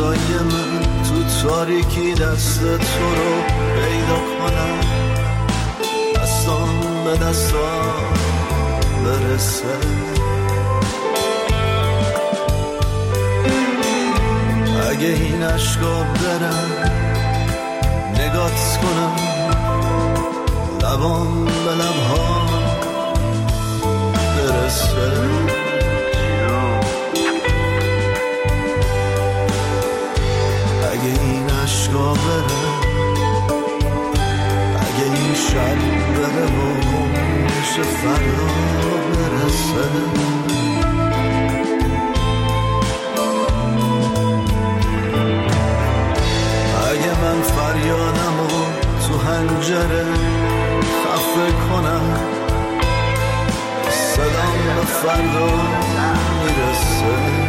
برای من تو تاریکی دست تو رو پیدا کنم، دستان به دستان برسه. اگه این عشقا برم نگات کنم، لبان به لبها برسه. اگه این عشقا برم، اگه این شب بره و میشه فردا برسه. اگه من فریادم و تو حنجره خفه کنم، صدام به فردا میرسه.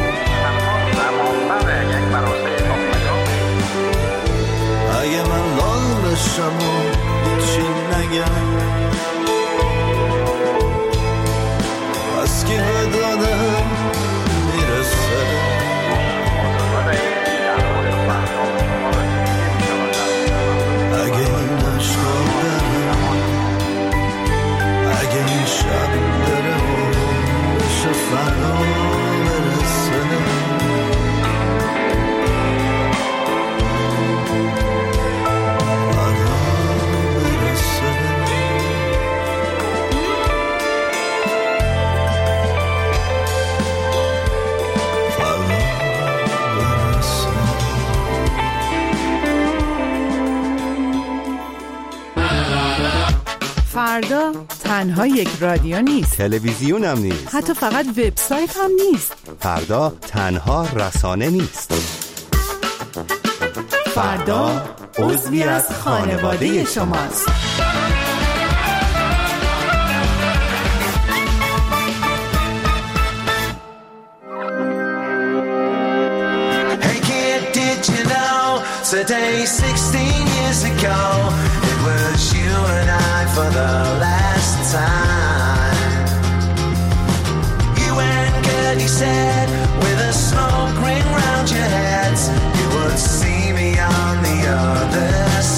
اگه من لال بشم و هیچی نگم، پس که دادم میرسه. اگه این عشقا برم، اگه این شب بره و بشه فردا برسه. فردا تنها یک رادیو نیست، تلویزیون هم نیست، حتی فقط وبسایت هم نیست. فردا تنها رسانه نیست. فردا عضوی از خانواده شماست. Hey kid, did you know today 16 years ago it was you and I for the last time. You and Gertie said with a smoke ring round your heads you would see me on the other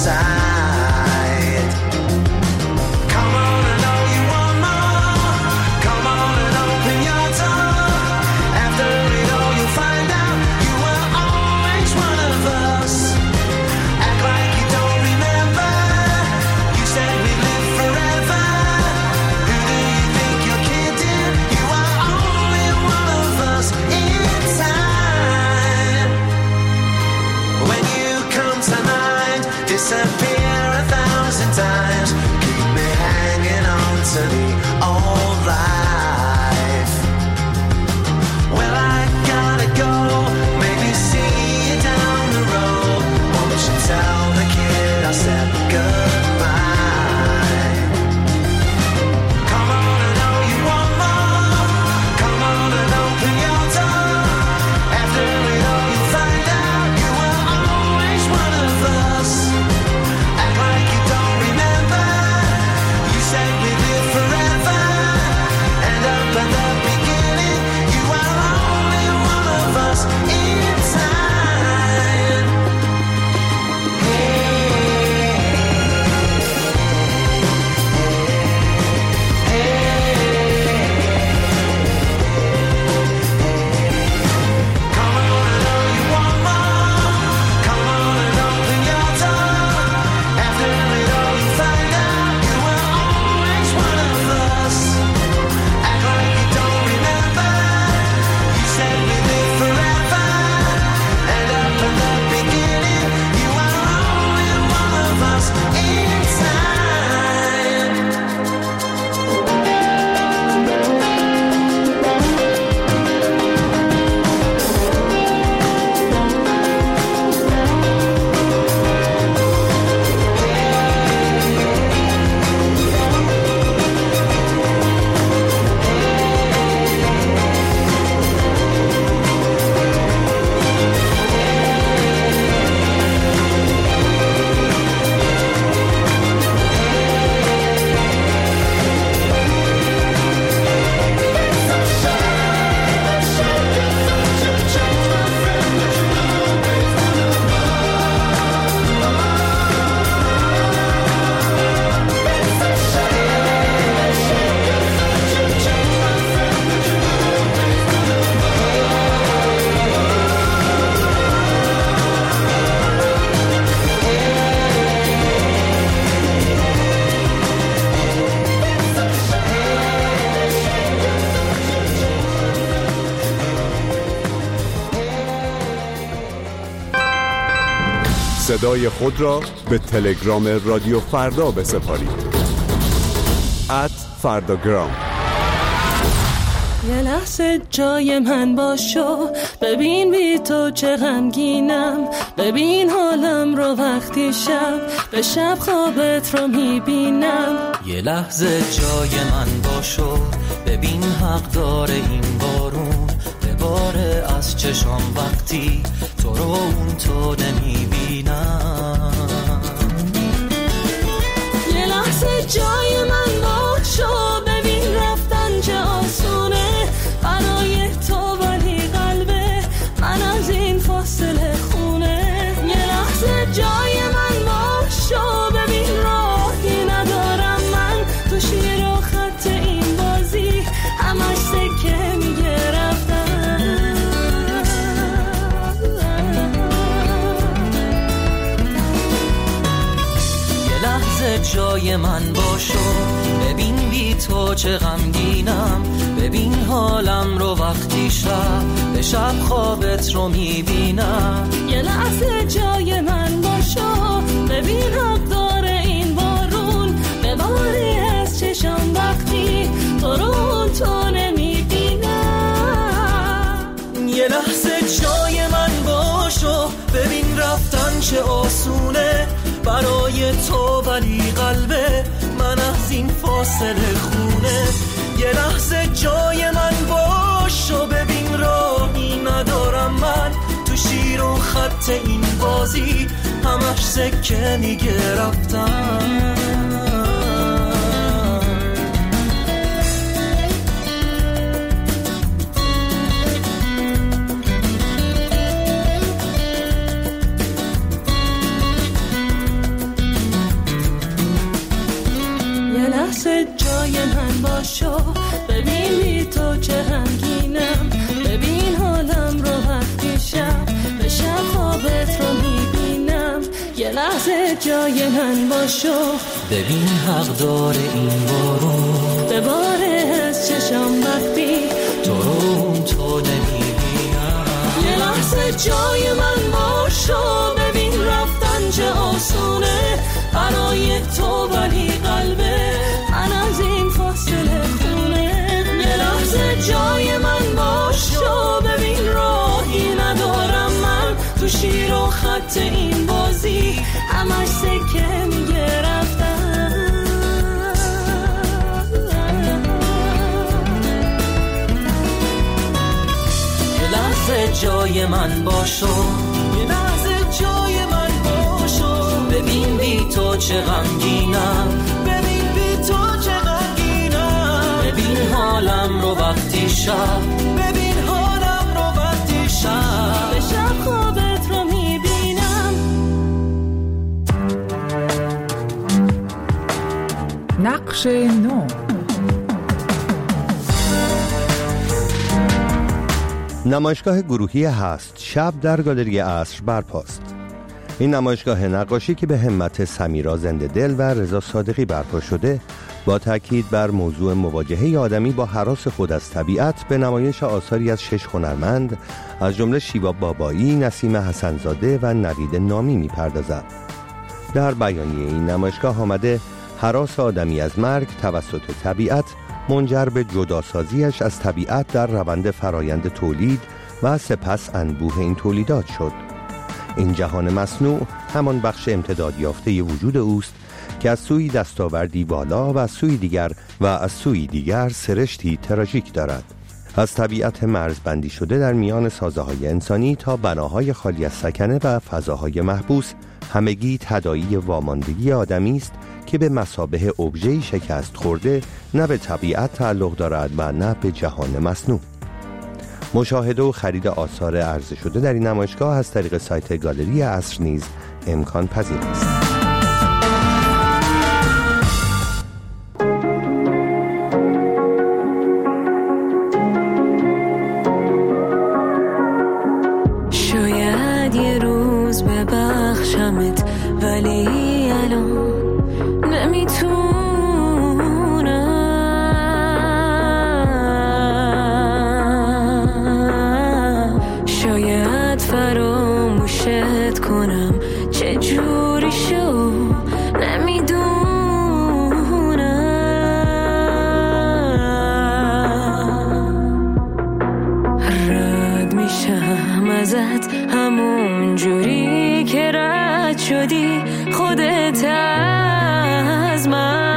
side. Come on, I know you want more. Come on and open your door. After it all you'll find out you were always one of us. Act like you don't remember. You said we'd live forever. Who do you think you're kidding? You are only one of us in time. صدای خود را به تلگرام رادیو فردا بسپارید. @فرداگرام. یه لحظه جای من باشو، ببین بی تو چه غمگینم، ببین حالم رو وقتی شب به شب خوابت رو میبینم. یه لحظه جای من باشو، ببین حق داره این بارون بباره از چشام وقتی تو رو اون تو نمیبینم. یه لحظه جای من باشو، ببین رفتن چه آسونه برای تو، ولی قلبه من از این فاصله خونه. یه لحظه جای من باشو، ببین راهی ندارم من تو شیر و خط این بازی، همش سکه میگه رفتن. یه لحظه جای من باشو، ببین بی تو چه غمگینم، ببین حالم رو وقتی شب به شب خوابت رو میبینم. یه لحظه جای من باشو، ببین حق داره این بارون بباری از چشم وقتی تو رو تو نمیبینم. یه لحظه جای من باشو، ببین رفتن چه آسونه برای تو، ولی قلبه من از این فاصله خونه. یه لحظه جای من باشو، ببین راهی ندارم من تو شیر و خط این بازی، همش سکه میگه رفتن. جای من باشو، ببین بی تو چه غمگینم، ببین حالم رو وقتی شب به شب خوابت رو میبینم. یه لحظه جای من باشو، ببین حق داره این بارون بباره از چشم وقتی تو رو تو نمیبینم. یه لحظه جای من باشو، ببین رفتن چه آسونه برای تو، ولی قلبه من از این فاصله خونه. یه لحظه جای من باشو، ببین راهی ندارم من تو شیر و خط این بازی، همش سکه میگه رفتن. یه لحظه جای من باشو، یه لحظه جای من باشو، ببین بی تو چه غمگینم، ببین بی تو چه غمگینم، ببین حالم رو وقتی شب، ببین حالم رو وقتی شب به شب خوابت رو میبینم. نقش نو. نمایشگاه گروهی هست شب در گالری عصر برپاست. این نمایشگاه نقاشی که به همت سمیرا زنده دل و رضا صادقی برپا شده، با تاکید بر موضوع مواجهه آدمی با هراس خود از طبیعت، به نمایش آثاری از 6 هنرمند از جمله شیوا بابایی، نسیم حسنزاده و نوید نامی می‌پردازد. در بیانیه این نمایشگاه آمده هراس آدمی از مرگ توسط طبیعت منجر به جداسازیش از طبیعت در روند فرایند تولید و سپس انبوه این تولیدات شد. این جهان مصنوع همان بخش امتداد یافته وجود اوست که از سوی دستاوردی والا و از سوی دیگر سرشتی تراژیک دارد. از طبیعت مرزبندی شده در میان سازه‌های انسانی تا بناهای خالی از سکنه و فضاهای محبوس، همگی تداعی واماندگی آدمی است که به مثابه ابژه‌ای شکست خورده نه به طبیعت تعلق دارد و نه به جهان مصنوع. مشاهده و خرید آثار عرضه شده در این نمایشگاه از طریق سایت گالری عصر نیز امکان پذیر است. شاید یه روز ببخشمت، ولی الان نمیتونم. شاید فراموشت کنم، چه رد میشم ازت همون جوری که رد شدی خودت از من.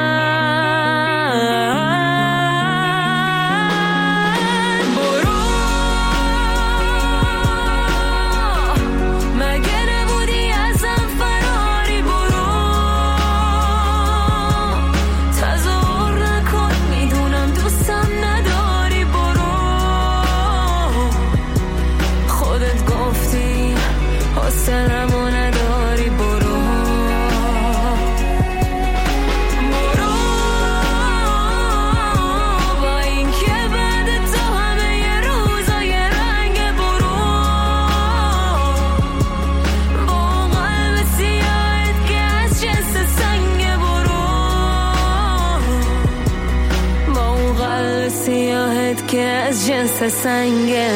که از جنس سنگه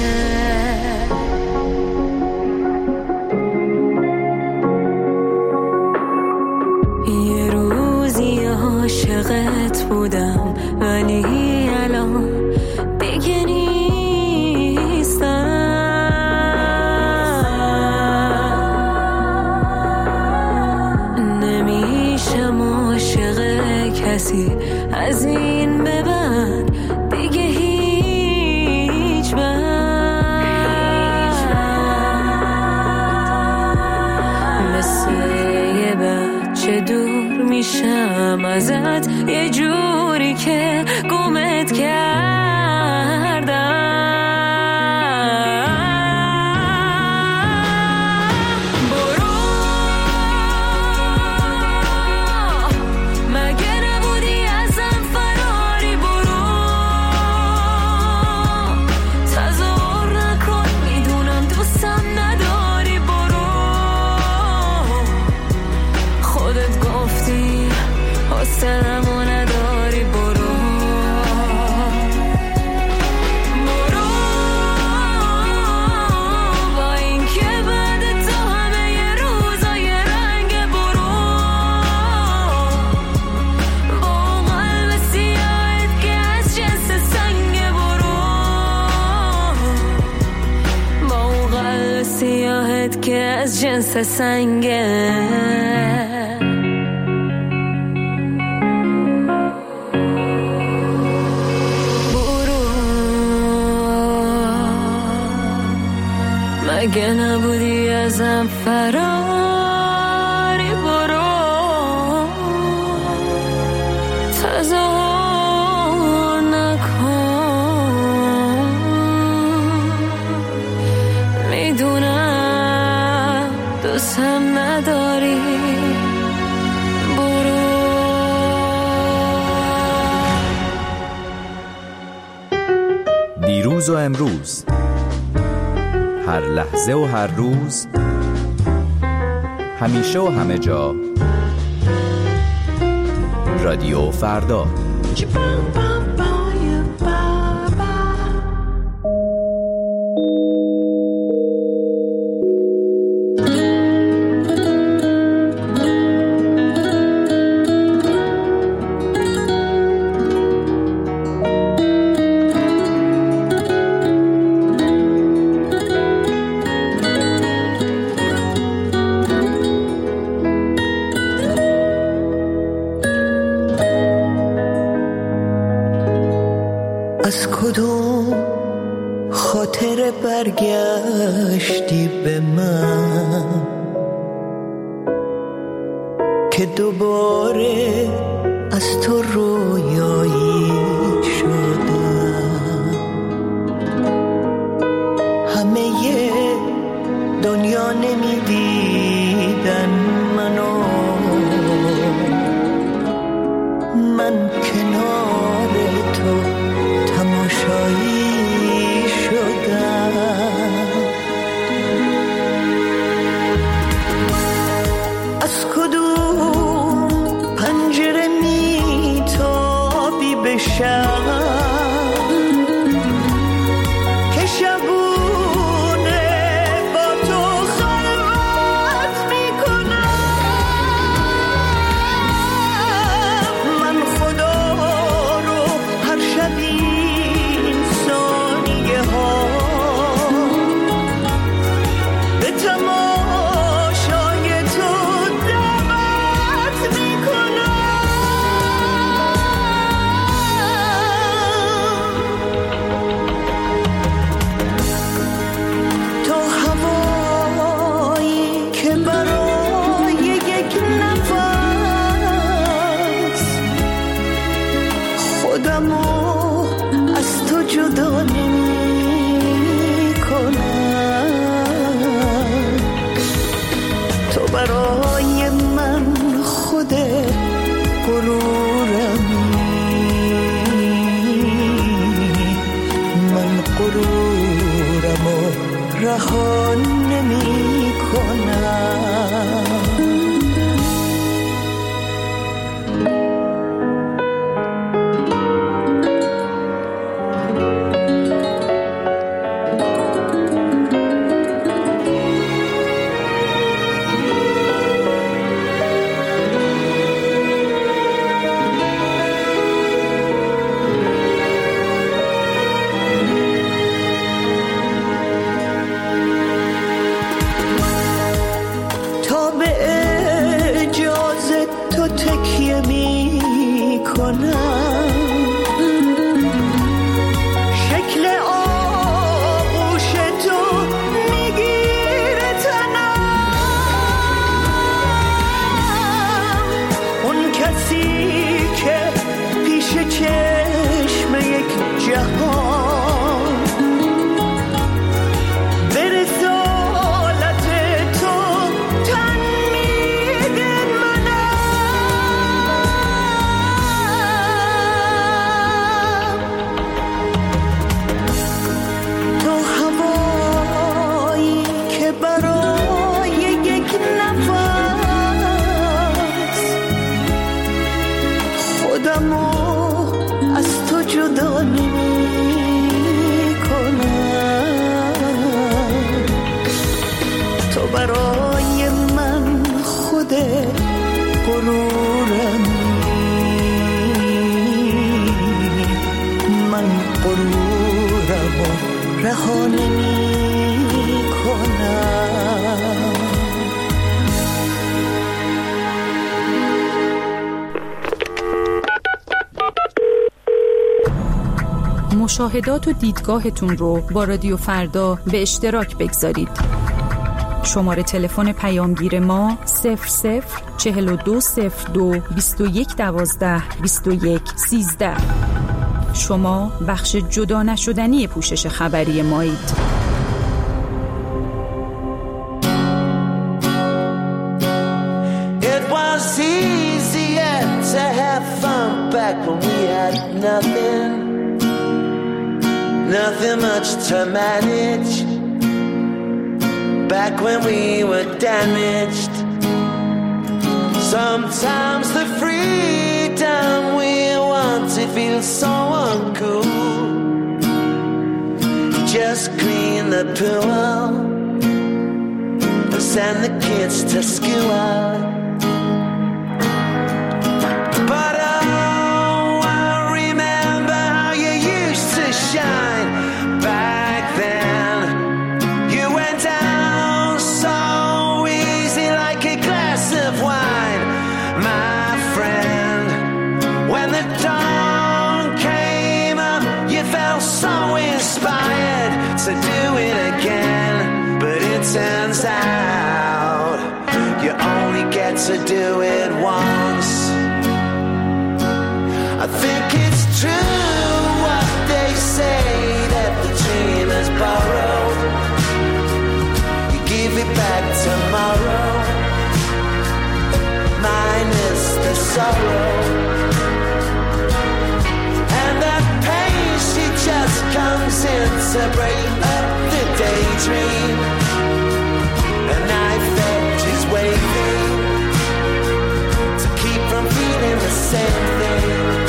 یه روزی عاشقت بودم ولی الان دیگه نیستم. نمیشم عاشق کسی از این به بعد دیگه هیچ مثل یه بچه دور میشم ازت یه جوری که گمت کردم. که از جنس سنگه برو مگه نبودی ازم فراری برو تظاهر نکن میدونم دوستم نداری برو. دیروز و امروز هر لحظه و هر روز همیشه و همه جا رادیو فردا. از کدوم خاطر برگشتی به من که دوباره از تو رویایی شدم. همه دنیا نمیدیدن منو، من کنار تو تماشایی شدم. از کدوم پنجره میتابی غرورمو رها نمی کنم. مشاهدات و دیدگاهتون رو با رادیو فردا به اشتراک بگذارید. شماره تلفن پیامگیر ما 00420221122113. شما بخش جدا نشدنی پوشش خبری مایید. It was easier to have fun back when we had nothing much to manage. Back when we were damaged. Sometimes the freedom we wanted feels so uncool. Just clean the pool and send the kids to school. But oh, I remember how you used to shine back then. You went down so easy like a glass of wine, my friend. When the dawn came up, you felt so inspired to do it again. But it turns out you only get to do it once. I think it's true what they say, that the dream is borrowed. You give it back tomorrow, minus the sorrow. And that pain, she just comes in to break up the daydream. A knife edge is waving to keep from feeling the same thing.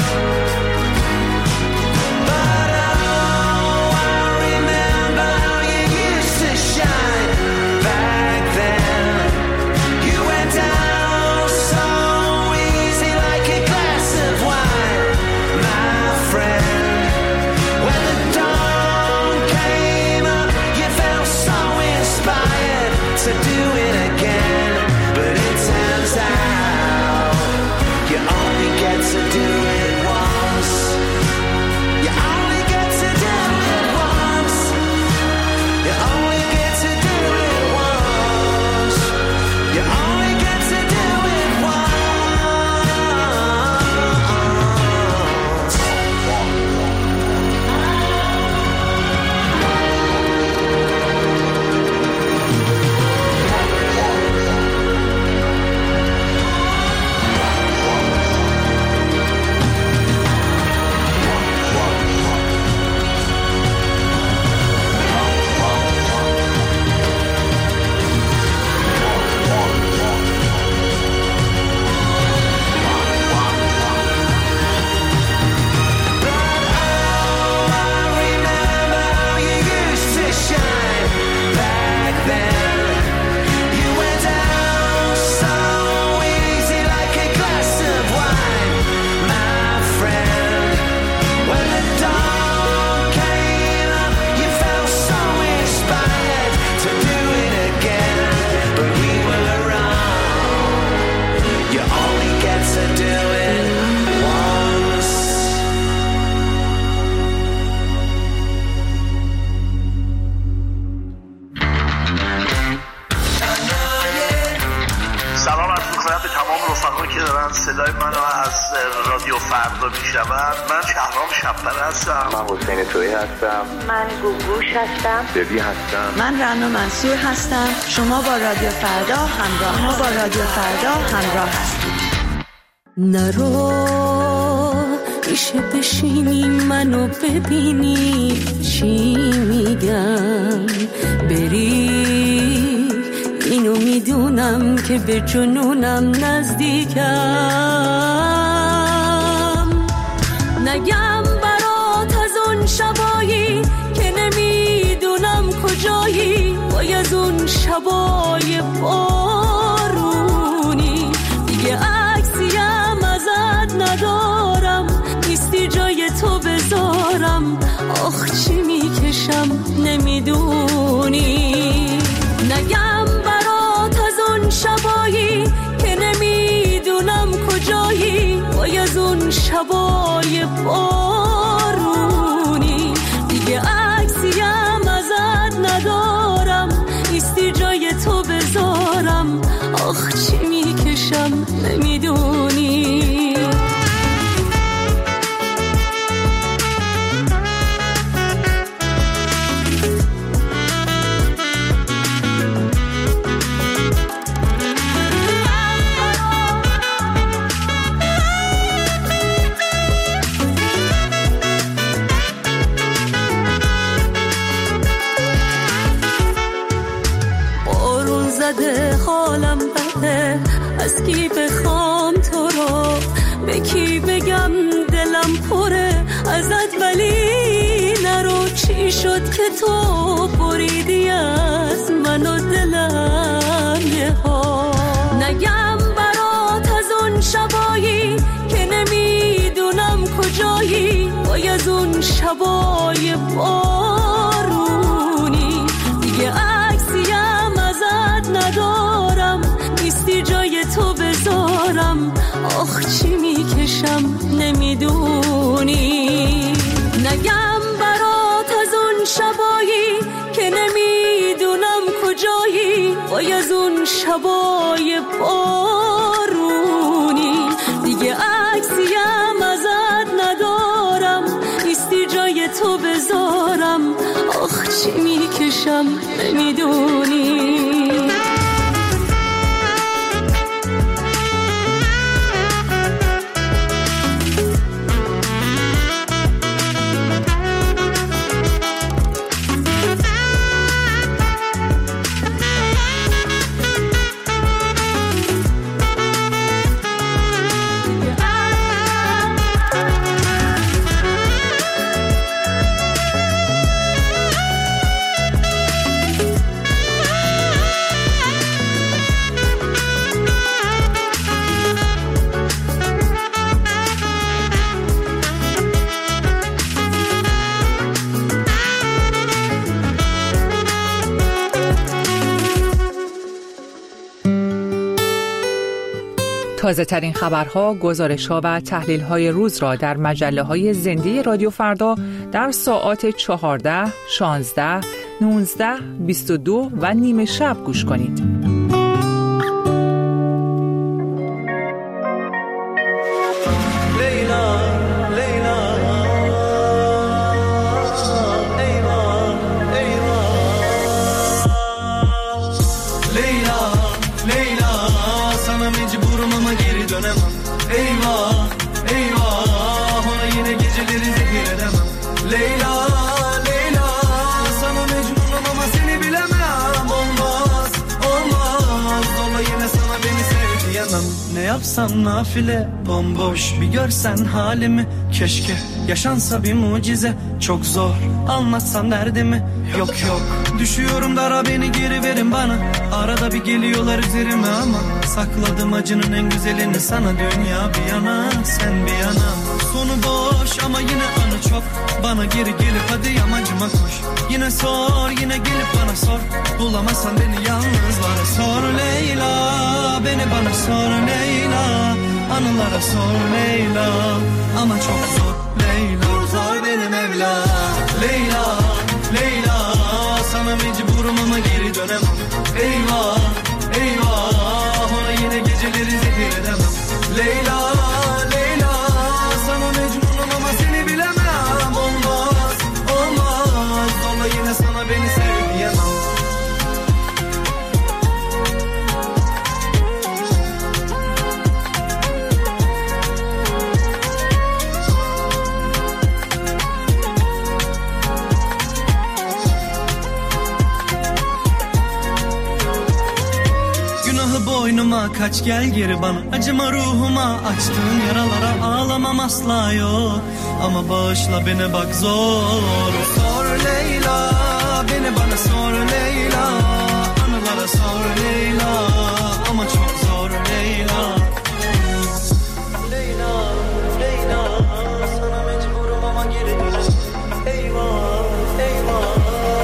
But oh, I remember how you used to shine back then. You went down so easy like a glass of wine, my friend. When the dawn came up, you felt so inspired صدای منو از رادیو فردا میشنوند. من شهرام شب‌پر هستم. من حسین تویی هستم. من گوگوش هستم. ببی هستم. من رنا منصور هستم. شما با رادیو فردا همراه هستید. نرو میشه بشینی منو ببینی چی میگم، بری اینو میدونم که به جنونم نزدیکم، نگم برات از اون شبایی که نمیدونم کجایی، وای از اون شبای بارونی، دیگه عکسیم ازت ندارم، نیستی جای تو بذارم، آخ چی میکشم نمیدونی، نگم برات از اون شبایی که نمیدونم کجایی، وای از اون شبای بارونی، دیگه عکسیم ازت ندارم، نیستی جای تو بذارم، آخ چی میکشم نمیدونی. حالم بده، از کی بخوام تو رو، به کی بگم دلم پره ازت، ولی نرو چی شد که تو بریدی از من و دلم یه ها، نگم برات از اون شبایی که نمیدونم کجایی، وای از اون شبای بارونی، دیگه عکسیم ازت ندارم، نیستی جای تو بذارم، آخ چی میکشم نمیدونی، نگم برات از اون شبایی که نمیدونم کجایی، وای از اون شبای بارونی، دیگه عکسیم ازت ندارم، نیستی جای تو بذارم، آخ چی میکشم نمیدونی. تازه ترین خبرها، گزارش‌ها و تحلیل‌های روز را در مجله‌های زنده رادیو فردا در ساعات 14، 16، 19، 22 و نیم شب گوش کنید. Ne yapsam nafile bomboş bir görsen halimi, keşke yaşansa bir mucize, çok zor anlatsam derdimi, yok yok düşüyorum dara, beni geri verin bana, arada bir geliyorlar üzerime ama sakladım acının en güzelini sana, dünya bir yana sen bir yana, sonu boş ama yine anı çok, bana geri gelip hadi yamacıma koş, yine sor yine gelip bana sor, bulamazsan beni yalnızlara sor Leyla, beni bana sor Leyla, anılara sor Leyla, ama çok zor Leyla, kurtar beni Mevla, Leyla, Leyla, sana mecburum ama geri dönemem, eyvah, eyvah, ona yine geceleri zehir edemem, Leyla, beni sev diyemem. Boynuma kaç gel geri bana, acıma ruhuma, açtığın yaralara ağlamam asla yok. Ama bağışla beni bak zor. Sor Leyla, beni bana sor Leyla, anılara sor Leyla, ama çok zor Leyla. Leyla, Leyla, sana mecburum ama geri dönem. Eyvah, eyvah.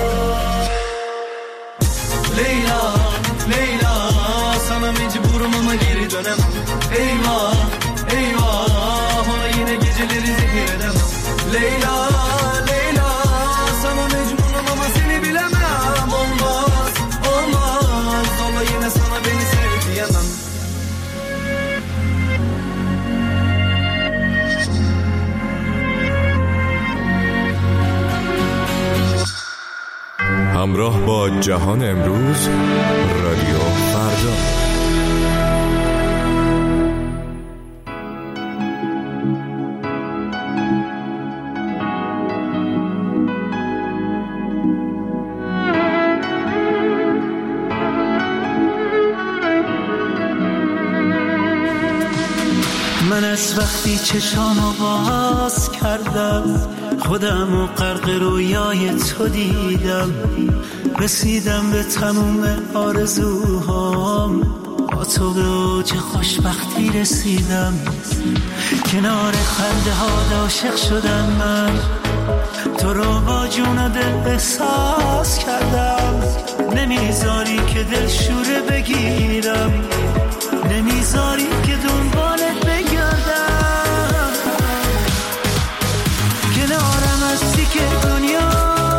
Leyla, Leyla, sana mecburum ama geri dönemem. Eyvah, eyvah, ona yine geceleri zehir edemem. Leyla, Leyla, sana mecburum ama seni bilemem. Olmaz, olmaz, ona yine sana beni sev diyemem. همراه با جهان امروز، رادیو فردا. من از وقتی چشامو باز کردم، خودم و غرق رویای تو دیدم. رسیدم به تموم آرزوهام، با تو به اوج خوشبختی رسیدم. کنار خنده ها عاشق شدم من، تو رو با جون و دل احساس کردم. نمیذاری که دل شوره بگیرم، نمیذاری که دنبالت بگردم. کنارم هستی که دنیا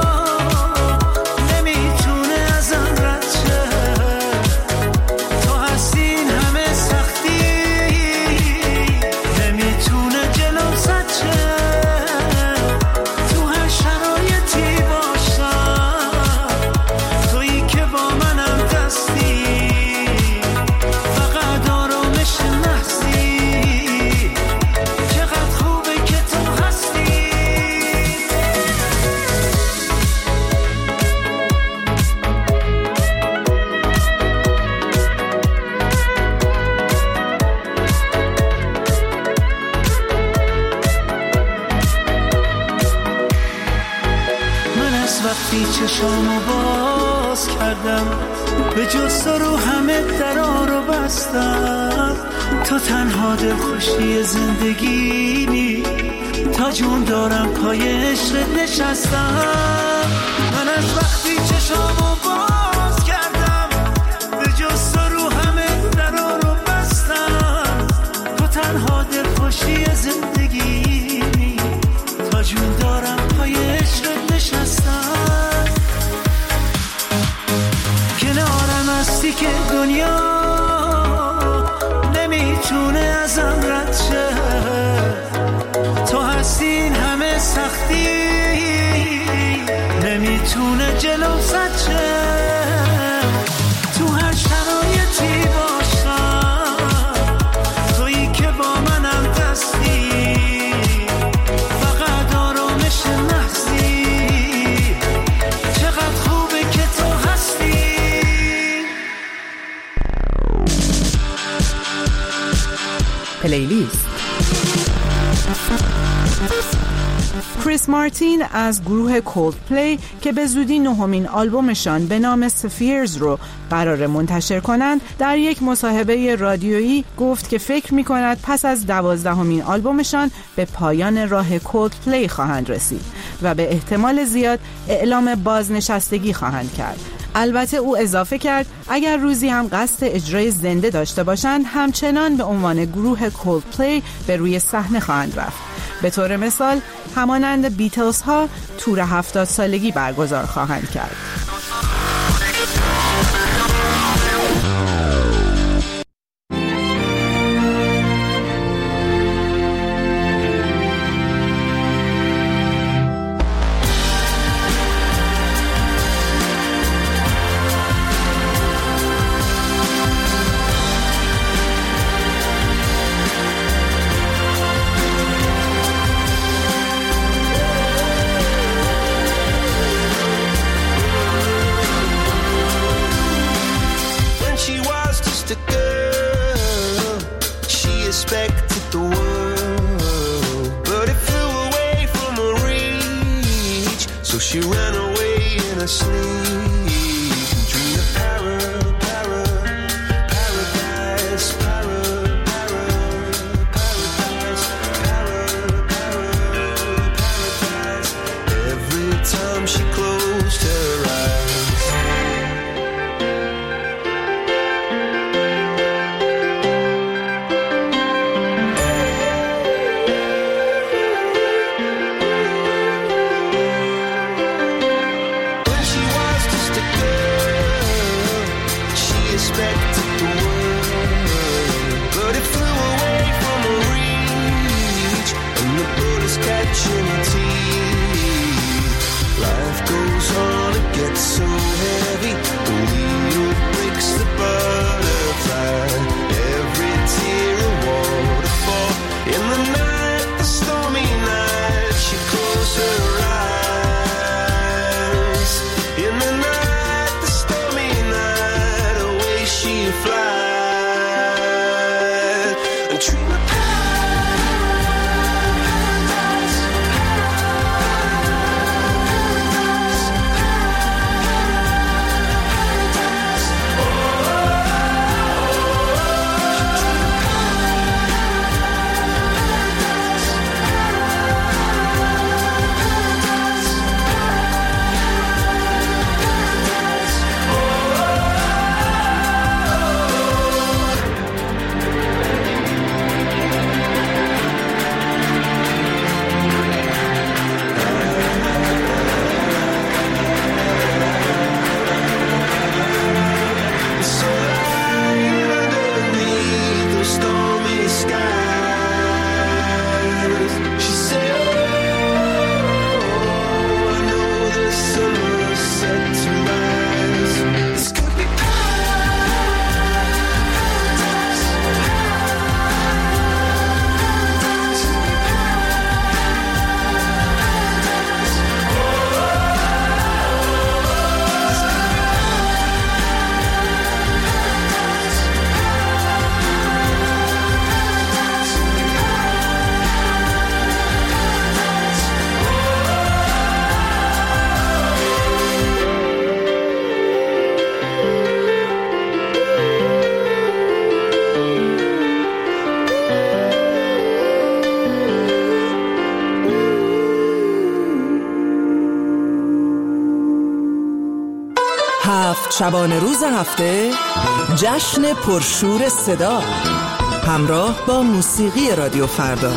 نمیتونه ازم رد شه. تو هستی این همه سختی نمیتونه جلوم صد شه. تو هر شرایطی باشم، تویی که با منم دستی. فقط آرامش محضی، چقدر خوبه که تو هستی. من از وقتی چشامو باز کردم، به جز تو رو همه درا رو بستم. تو تنها دلخوشی زندگیمی، تا جون دارم پای عشقت نشستم. من از وقتی چشامو باز کردم، به جز تو رو همه درا رو بستم. تو تنها دلخوشی زندگیمی، تا جون دارم پای عشقت نشستم. کنارم هستی که دنیا نمیتونه ازم رد شه. تو هستی این همه سختی نمیتونه جلو صد شه. تو هر شرایطی باشم، تویی که با منم دستی. فقط آرامش محضی، چقدر خوبه که تو هستی. پلیلیست. کریس مارتین از گروه کولدپلی که به زودی نهمین آلبومشان به نام سفیرز رو قرار منتشر کنند، در یک مصاحبه رادیویی گفت که فکر می‌کند پس از 12مین آلبومشان به پایان راه کولدپلی خواهند رسید و به احتمال زیاد اعلام بازنشستگی خواهند کرد. البته او اضافه کرد اگر روزی هم قصد اجرای زنده داشته باشند، همچنان به عنوان گروه کولدپلی به روی صحنه خواهند رفت. به طور مثال همانند بیتلز ها تور 70 سالگی برگزار خواهند کرد. in her sleep, dream of paradise, paradise. Every time she closed her eyes. When she was just a girl, she expected the world, but it flew away from her reach, and the bullets catching her teeth. Life goes on, it gets so heavy, the wheel breaks the butterfly. Every tear a waterfall. In the night, the stormy night, she closed her eyes. In the night, the stormy night, away she flies. And dream of شبانه روز هفته جشن پرشور صدا همراه با موسیقی رادیو فردا.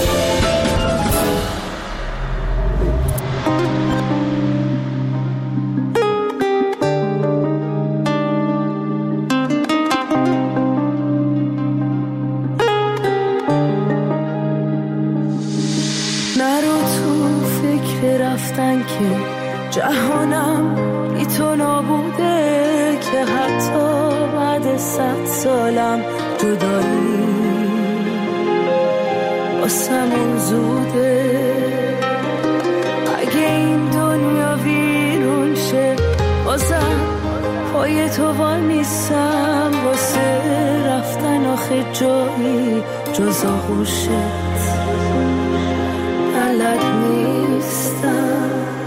نرو تو فکر رفتن که جهانم بی تو نابوده، که حتی بعد 100 سالم جدایی واسمون زوده. اگه این دنیا ویرون شه بازم پای تو وای میسم، واسه رفتن آخه جایی جز آغوشت بلد نیستم.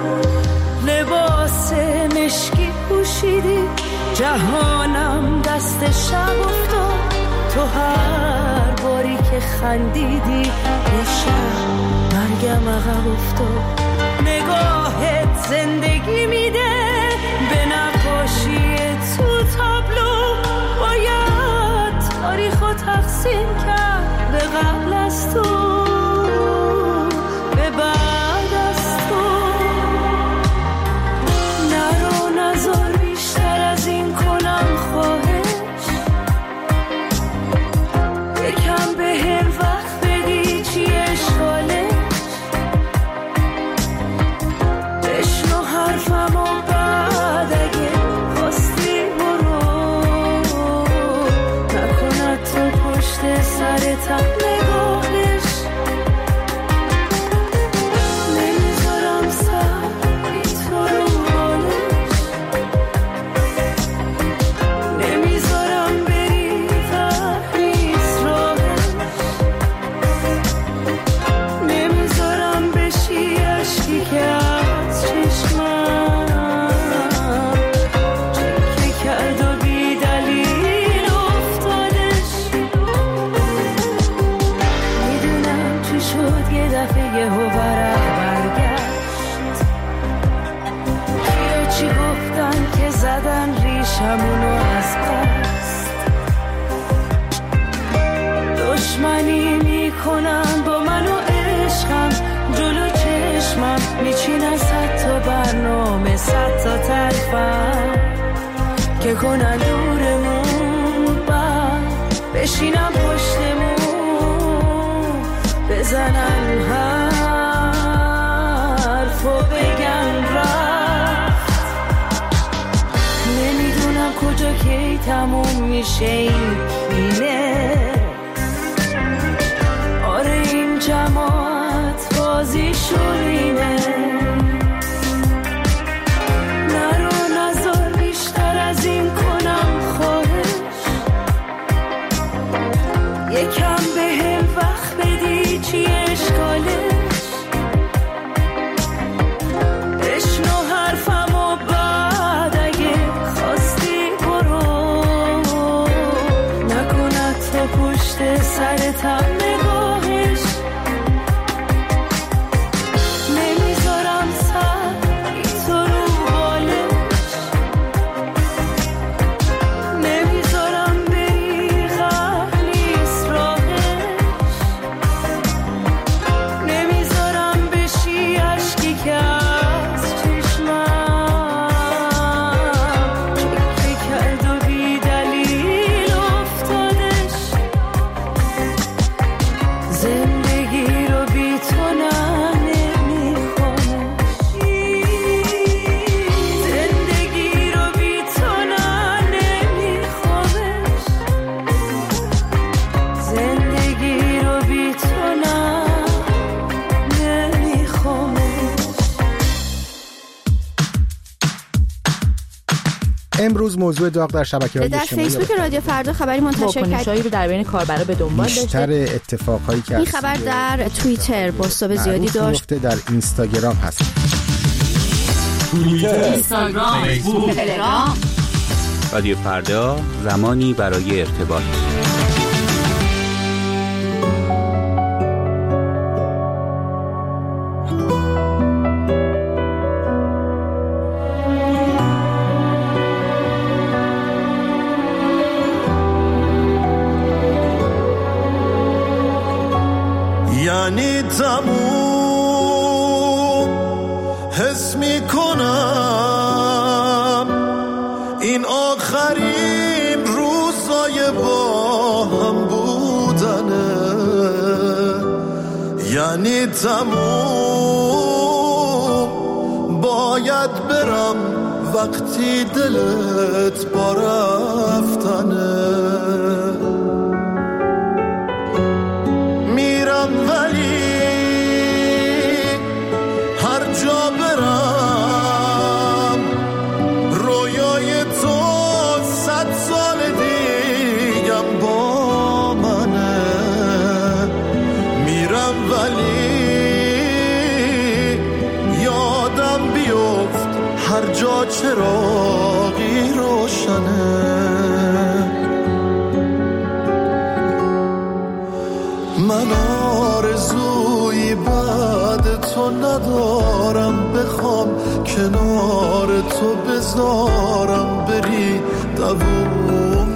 لباس مشکی پوشیدی، جهانم دست شب افتاد، تو هر باری که خندیدی یه شب مرگم عقب افتاد. نگاهت زندگی میده به نقاشی تو تابلو، باید تاریخو تقسیم کرد به قبل از تو به بعد از تو. نرو نزار بیشتر از این کنم خواهش، یکم به هم وقت بدی چی اشکالش، بشنو حرفم و بعد اگه خواستی برو، نکند تو پشت سرتم نگاهش. زدن ریشمونو از قصد، دشمنی میکنن با من و عشقم، جلو چشمم میچینن 100 تا برنامه، 100 تا تلفن که کنن دورمون، بعد بشینم پشتمون، بزنن حرف و بگن رفت. نمیدونم کجا کی تموم میشه این فیلم، آره این جماعت بازی شورینه. نرو نزار بیشتر از این کنم خواهش، یکم به هم وقت بدی چی اشکالش، بشنو حرفم و بعد اگه خواستی برو، نکند تا پشت سرتم نگاهش. نمیذارم سر تو رو بالش، نمیذارم بری غم نیست راهش، نمیذارم بشی عشقی که از چشمم چکه کرد و بی دلیل افتادش. زندگی رو بی تو نمیخوامش، زندگی رو بی تو نمیخوامش، زندگی رو بی تو نمیخوامش. امروز موضوع داغ در شبکه‌های در اجتماعی فیسبوک رادیو فردا خبری منتشر واکنش‌هایی رو در بین کاربرا به دنبال بیشتر داشته. اتفاقهایی که این خبر در توییتر بازتاب زیادی داشت، در اینستاگرام هست. اینستاگرام، فیسبوک، تلگرام. رادیو فردا، زمانی برای ارتباط. یعنی تموم حس میکنم این آخرین روزای با هم بودنه، یعنی تموم باید برم وقتی دلت با رفتنه. میرم ولی هر جا برم رویای تو 100 سال دیگم با منه. میرم ولی یادم بیفت هر جا چراغی روشنه. من آرزویی بعد تو ندارم، بخوام کنار تو بذارم بری دووم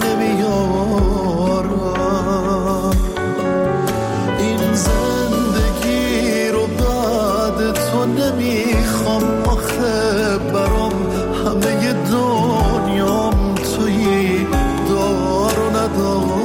نمیارم. این زندگی رو بعد تو نمیخوام، آخه برام همه دنیام تویی دار و ندارم.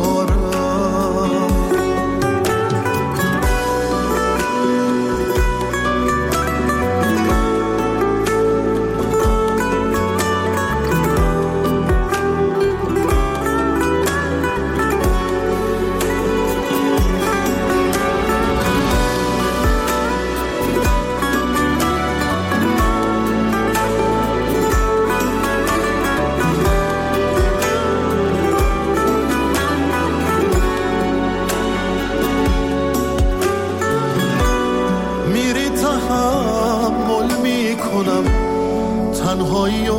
تنهایی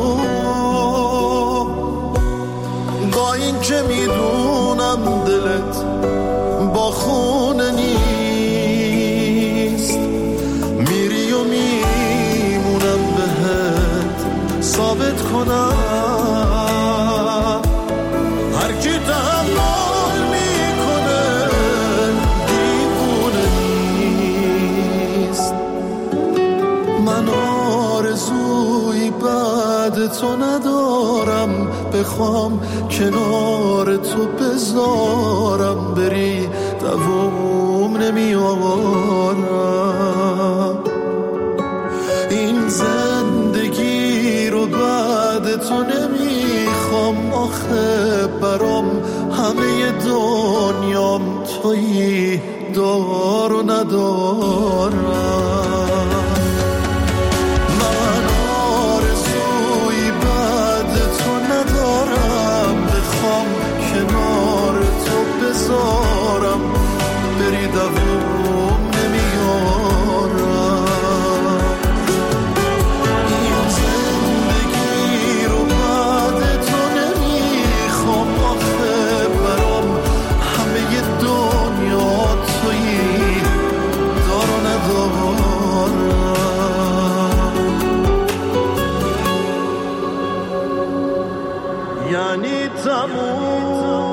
با این که میدونم دلت با خونه نیست، میری و میمونم بهت ثابت کنم. هر کی تحمل میکنه دیوونه نیست. من آرزوی بعد تو ندارم، بخوام کنار تو بذارم بری دوام نمیارم. این زندگی رو بعد تو نمیخوام، آخه برام همه دنیام تویی، دار و ندارم. من آرزوی بعد تو ندارم، بخوام کنار تو بذارم بری دوام نمیارم. این زندگی رو بعد تو نمیخوام، آخه برام همه دنیا تویی، دار و ندارم. یعنی تموم